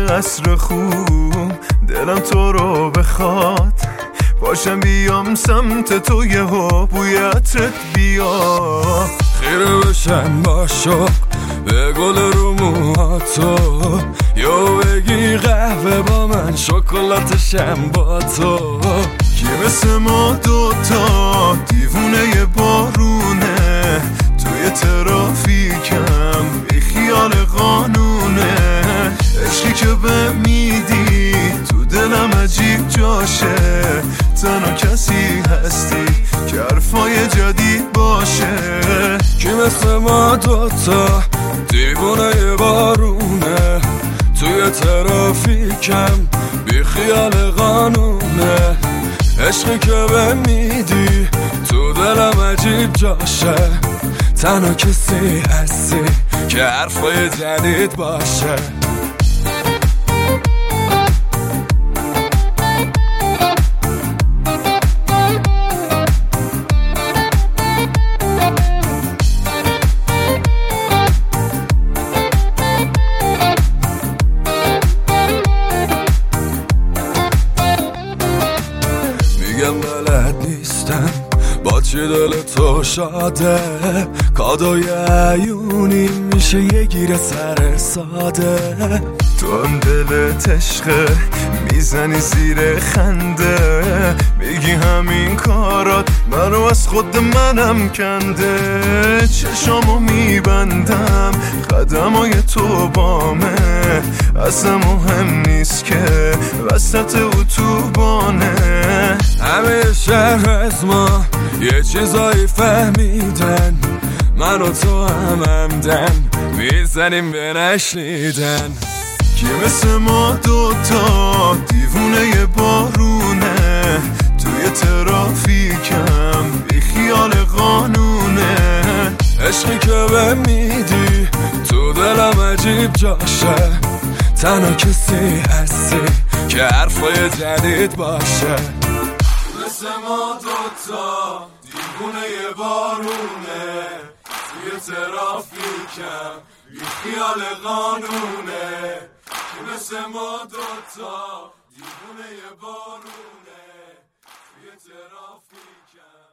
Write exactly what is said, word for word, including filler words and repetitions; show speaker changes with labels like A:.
A: عصر خوب دلم تو رو بخواد، باشم بیام سمت تو یهو بوی عطرت بیا.
B: خیره بشم با شوق به گل رو موهاتو، یا بگی قهوه با من شکلاتشم با تو.
A: کی مثل ما دوتا دیوونه بارونه، توی ترافیکم بی خیال قانونه. عشقی که به میدی تو دلم عجیب جاشه، تنها کسی هستی که حرفای جدید باشه.
B: کی مثل ما دوتا دیوونه بارونه، توی ترافیکم بی خیال قانونه. عشقی که به میدی تو دلم عجیب جاشه، تنها کسی هستی که حرفای جدید باشه. میگم بلد نیستم با چی دل تو شاده، کادوی عیونی میشه یه گیر سر ساده.
A: تو هم دلت عشقه میزنی زیر خنده، میگی همین کارات منو از خود منم کنده. چشامو میبندم قدمای تو بامه، اصلا مهم نیست که وسط اتوبانه.
B: همه شهر از ما یه چیزایی فهمیدن، من و تو هم همدن میزنیم به نشنیدن.
A: کی مثل ما دوتا دیوونه بارونه، توی ترافیکم بی خیال قانونه.
B: عشقی که به میدی تو دلم عجیب جاشه، تنها کسی هستی که حرفای جدید باشه.
A: مثل ما دوتا دیوونه بارونه، توی ترافیکم بی خیال قانونه. مثل ما دوتا دیوونه بارونه، توی ترافیکم